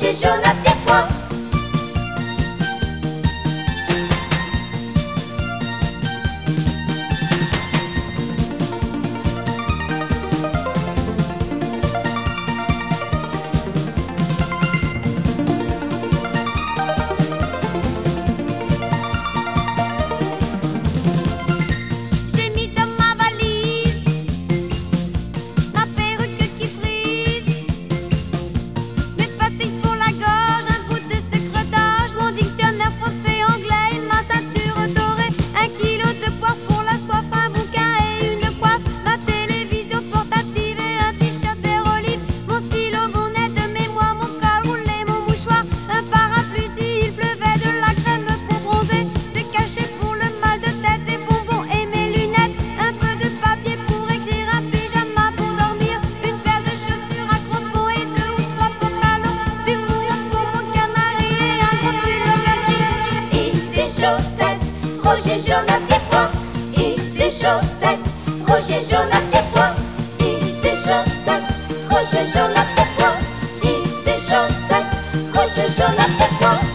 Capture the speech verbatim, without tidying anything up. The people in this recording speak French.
Roger jaune à tes pois. J'ai mis dans ma valise ma perruque qui frise, mes pastilles pour la gorge, un bout de sucre d'orge, mon dictionnaire français-anglais et ma ceinture dorée, un kilo de poire pour la soif, un bouquin et une coiffe, ma télévision portative et un t-shirt vert olive, mon stylo, mon aide de mémoire, mon col roulé, mon mouchoir, un parapluie s'il pleuvait, de la crème pour bronzer, des cachets pour le mal de tête, des bonbons et mes lunettes, un peu de papier pour écrire, un pyjama pour dormir, une paire de chaussures à crampons et deux ou trois pantalons, du mouillon pour mon canari et un gros pull gris. Et des chaussettes, Roger jaune à tes pois. Et des chaussettes, Roger jaune à tes pois. Et des chaussettes, Roger jaune à tes pois. Et des chaussettes, Roger jaune à tes pois.